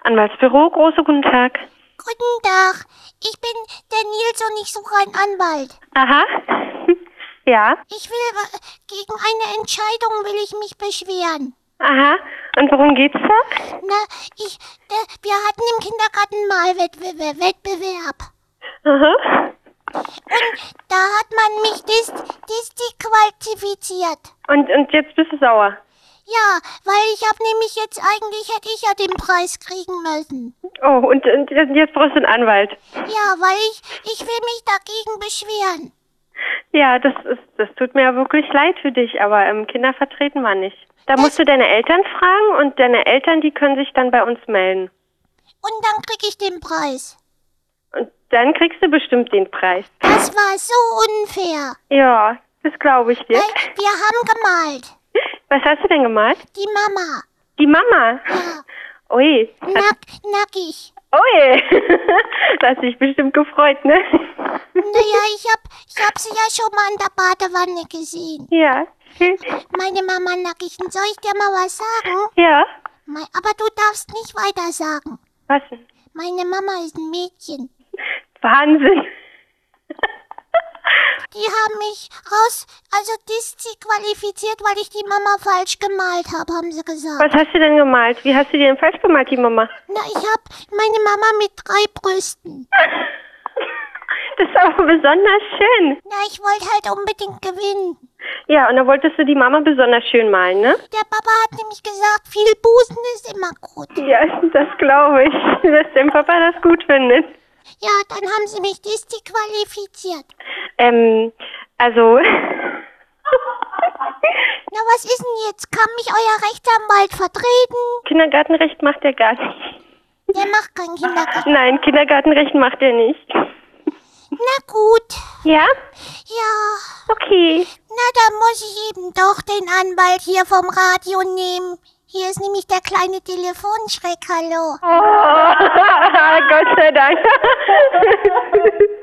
Anwaltsbüro, große guten Tag. Guten Tag, ich bin der Nils und ich suche einen Anwalt. Aha. Ja. Ich will, gegen eine Entscheidung will ich mich beschweren. Aha. Und worum geht's da? Na, wir hatten im Kindergarten mal Wettbewerb. Aha. Und da hat man mich disqualifiziert. Und jetzt bist du sauer? Ja, weil eigentlich hätte ich ja den Preis kriegen müssen. Oh, und jetzt brauchst du einen Anwalt. Ja, weil ich will mich dagegen beschweren. Ja, das tut mir ja wirklich leid für dich, aber Kinder vertreten wir nicht. Da musst du deine Eltern fragen und deine Eltern, die können sich dann bei uns melden. Und dann krieg ich den Preis. Und dann kriegst du bestimmt den Preis. Das war so unfair. Ja, das glaube ich dir. Weil wir haben gemalt. Was hast du denn gemalt? Die Mama. Die Mama? Ja. Ui. Nackig. Ui. Du hast dich bestimmt gefreut, ne? Naja, ich hab sie ja schon mal in der Badewanne gesehen. Ja. Meine Mama nackig. Soll ich dir mal was sagen? Ja. Aber du darfst nicht weiter sagen. Was denn? Meine Mama ist ein Mädchen. Wahnsinn. Die haben mich disqualifiziert, weil ich die Mama falsch gemalt habe, haben sie gesagt. Was hast du denn gemalt? Wie hast du die denn falsch gemalt, die Mama? Na, ich hab meine Mama mit 3 Brüsten. Das ist aber besonders schön. Na, ich wollte halt unbedingt gewinnen. Ja, und dann wolltest du die Mama besonders schön malen, ne? Der Papa hat nämlich gesagt, viel Busen ist immer gut. Ja, das glaube ich, dass dein Papa das gut findet. Ja, dann haben sie mich disqualifiziert. Also... Na, was ist denn jetzt? Kann mich euer Rechtsanwalt vertreten? Kindergartenrecht macht er gar nicht. Der macht kein Kindergarten. Nein, Kindergartenrecht macht er nicht. Na gut. Ja? Ja. Okay. Na, dann muss ich eben doch den Anwalt hier vom Radio nehmen. Hier ist nämlich der kleine Telefonschreck, hallo. Oh, Gott sei Dank.